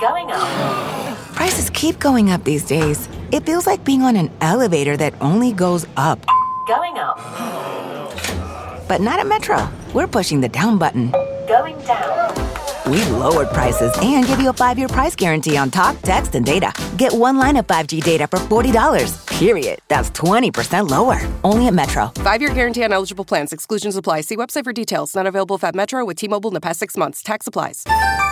Going up. Prices keep going up these days. It feels like being on an elevator that only goes up. Going up. But not at Metro. We're pushing the down button. Going down. We've lowered prices and give you a 5-year price guarantee on talk, text, and data. Get one line of 5G data for $40. Period. That's 20% lower. Only at Metro. 5-year guarantee on eligible plans. Exclusions apply. See website for details. Not available at Metro with T-Mobile in the past 6 months. Tax applies.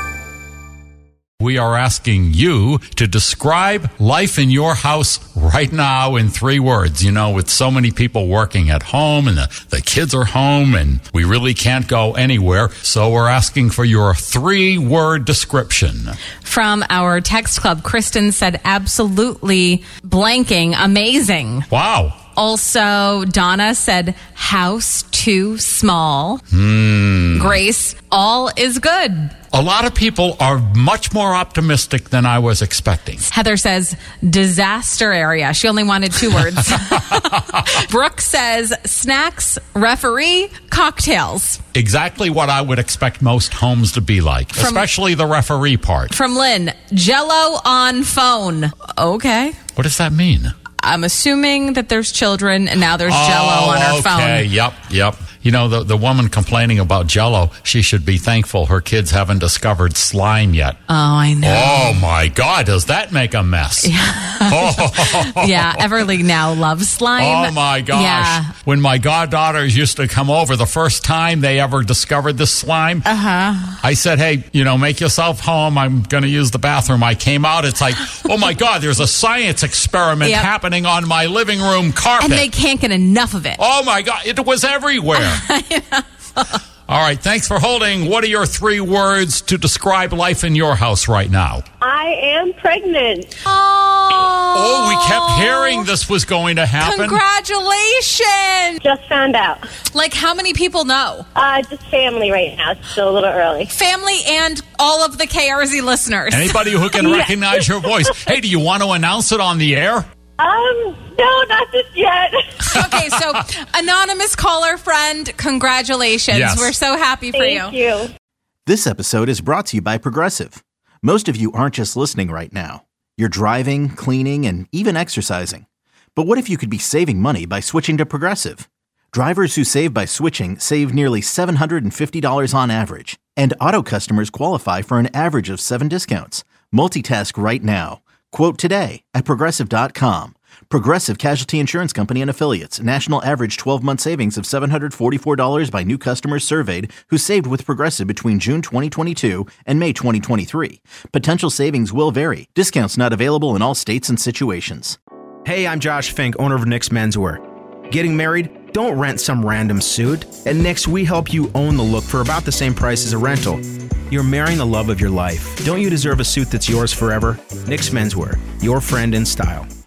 We are asking you to describe life in your house right now in 3 words. You know, with so many people working at home and the kids are home and we really can't go anywhere. So we're asking for your 3-word description. From our text club, Kristen said absolutely blanking amazing. Wow. Also, Donna said house too small. Grace, all is good. A lot of people are much more optimistic than I was expecting. Heather says disaster area. She only wanted 2 words. Brooke says snacks, referee, cocktails. Exactly what I would expect most homes to be like, especially the referee part. From Lynn, Jell-O on phone. Okay. What does that mean? I'm assuming that there's children and now there's Jell-O on her phone. Okay, yep. You know, the woman complaining about Jell-O, she should be thankful her kids haven't discovered slime yet. Oh, I know. Oh, my God, does that make a mess? Yeah, Everly now loves slime. Oh, my gosh. Yeah. When my goddaughters used to come over, the first time they ever discovered this slime, I said, hey, make yourself home. I'm going to use the bathroom. I came out. It's like, oh, my God, there's a science experiment happening on my living room carpet. And they can't get enough of it. Oh, my God, it was everywhere. All right, thanks for holding. What are your 3 words to describe life in your house right now? I am pregnant. Oh, we kept hearing this was going to happen. Congratulations. Just found out. Like, how many people know? Just family right now. It's still a little early. Family and all of the KRZ listeners. Anybody who can recognize your voice. Hey, do you want to announce it on the air? No, not just yet. Okay, so anonymous caller friend, congratulations. Yes. We're so happy for you. Thank you. This episode is brought to you by Progressive. Most of you aren't just listening right now. You're driving, cleaning, and even exercising. But what if you could be saving money by switching to Progressive? Drivers who save by switching save nearly $750 on average. And auto customers qualify for an average of 7 discounts. Multitask right now. Quote today at Progressive.com. Progressive Casualty Insurance Company and Affiliates. National average 12-month savings of $744 by new customers surveyed who saved with Progressive between June 2022 and May 2023. Potential savings will vary. Discounts not available in all states and situations. Hey, I'm Josh Fink, owner of Nick's Menswear. Getting married? Don't rent some random suit. At Nick's, we help you own the look for about the same price as a rental. You're marrying the love of your life. Don't you deserve a suit that's yours forever? Nick's Menswear, your friend in style.